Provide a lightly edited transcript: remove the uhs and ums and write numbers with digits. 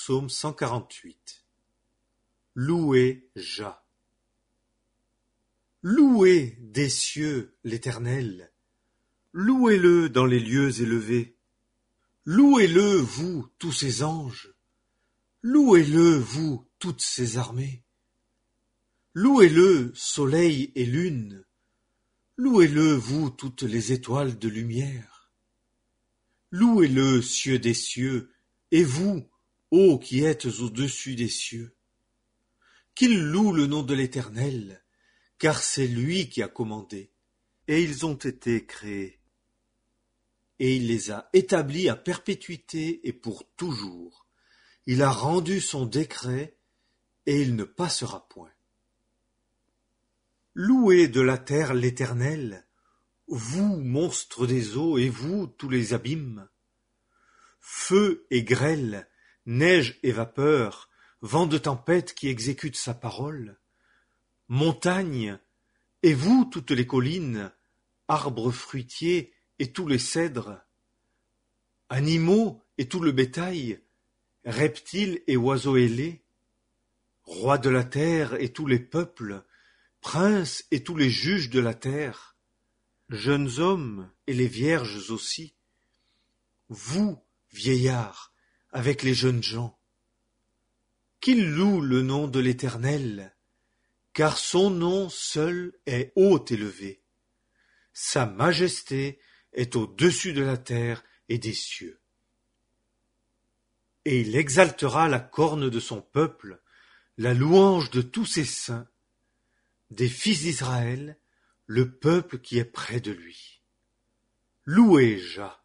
psaume 148. Louez Jah. Louez des cieux l'Éternel, louez-le dans les lieux élevés, louez-le, vous, tous ses anges, louez-le, vous, toutes ses armées, louez-le, soleil et lune, louez-le, vous, toutes les étoiles de lumière, louez-le, cieux des cieux, et vous, ô qui êtes au-dessus des cieux. Qu'ils louent le nom de l'Éternel, car c'est lui qui a commandé, et ils ont été créés. Et il les a établis à perpétuité et pour toujours. Il a rendu son décret, et il ne passera point. Louez de la terre l'Éternel, vous, monstres des eaux, et vous, tous les abîmes. Feu et grêle, neige et vapeur, vent de tempête qui exécute sa parole. Montagnes, et vous, toutes les collines, arbres fruitiers et tous les cèdres. Animaux et tout le bétail, reptiles et oiseaux ailés. Rois de la terre et tous les peuples, princes et tous les juges de la terre. Jeunes hommes et les vierges aussi. Vous, vieillards, avec les jeunes gens. Qu'ils louent le nom de l'Éternel, car son nom seul est haut élevé. Sa majesté est au-dessus de la terre et des cieux. Et il exaltera la corne de son peuple, la louange de tous ses saints, des fils d'Israël, le peuple qui est près de lui. Louez Jah.